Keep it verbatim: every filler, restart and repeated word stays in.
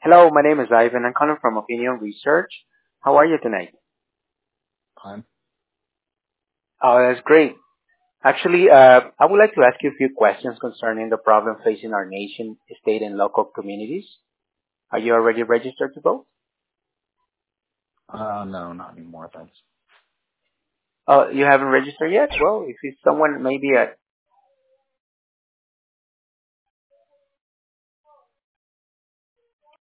Hello, my name is Ivan. I'm calling from Opinion Research. How are you tonight? Fine. Oh, that's great. Actually, uh, I would like to ask you a few questions concerning the problem facing our nation, state, and local communities. Are you already registered to vote? Uh, no, not anymore, thanks. Oh, you haven't registered yet? Well, if it's someone maybe uh,